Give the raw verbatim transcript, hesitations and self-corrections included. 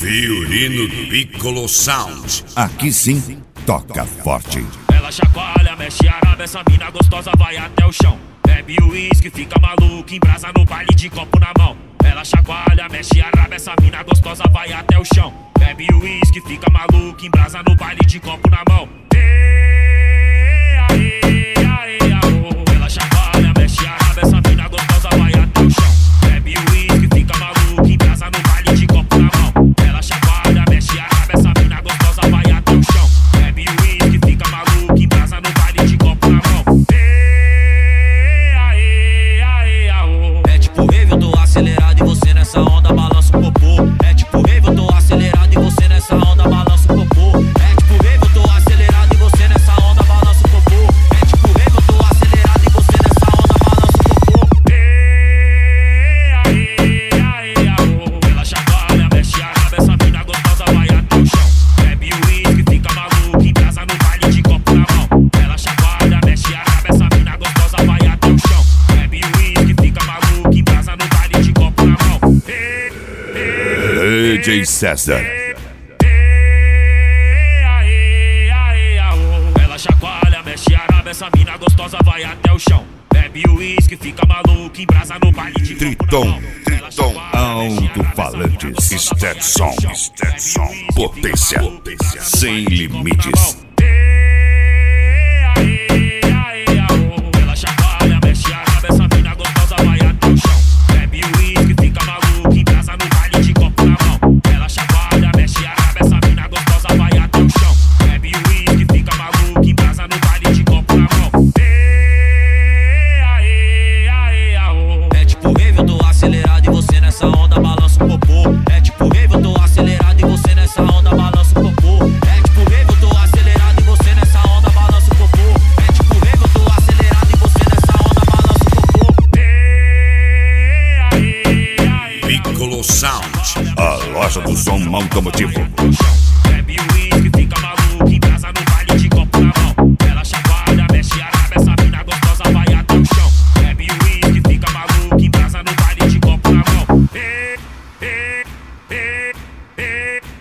Fiorino Piccolo Sound. Aqui sim, toca forte. Ela chacoalha, mexe araba, essa mina gostosa vai até o chão. Bebe o uísque, fica maluco, embrasa no baile de copo na mão. Ela chacoalha, mexe araba, essa mina gostosa vai até o chão. Bebe o uísque, fica maluco, embrasa no baile de copo na mão. Ê, aê, aê, aô. Ela chacoalha, mexe araba, essa mina gostosa vai até o chão. Bebe o uísque, fica maluco, embrasa no baile de copo na mão. Ela chacoalha, mexe araba, essa mina gostosa vai até o chão. Bebe o uísque, fica maluco, embrasa no baile de copo na mão. Ê, aê, aê, aô. É tipo rave, eu tô acelerado e você nessa onda balança o popô. É tipo rave, eu tô acelerado e você nessa onda balança o popô. É tipo rave, eu tô acelerado e você nessa onda balança o popô. É tipo rave, eu tô acelerado e você nessa onda balança o popô. Ê, aê, aê, aô. Ela chacoalha, mexe araba, essa mina gostosa vai até o chão. Bebe o uísque, fica maluco, embrasa no baile de copo na mão. Ela chacoalha, mexe araba, essa mina gostosa vai até o chão. Bebe o uísque, fica maluco, embrasa no baile de copo na mão. Ê, ê, D J César. Aê, aê, aô. Ela chacoalha, mexe araba, essa mina gostosa vai até o chão. Bebe o uísque, fica maluco, embrasa no baile de Triton, Triton, alto-falantes, Stetson, Stetson, potência, sem limites. Aê, aê, aô. Ela chacoalha, mexe araba, essa mina gostosa vai até o chão. Bebe o uísque, fica maluco, embrasa no baile de copo na mão. Ela chacoalha, mexe araba, essa mina gostosa vai até o chão. Bebe o uísque, fica maluco, embrasa no baile de copo na mão. Aê, aê, aô. É tipo rave, eu tô acelerado e você nessa onda balança o popô. É tipo rave, eu tô acelerado e você nessa onda balança o popô. É tipo rave, eu tô acelerado e você nessa onda balança o popô. É tipo rave, eu tô acelerado e você nessa onda balança o popô. Aê, aê, Piccolo Sound. A loja do som automotivo. Bebe o uísque, fica maluco.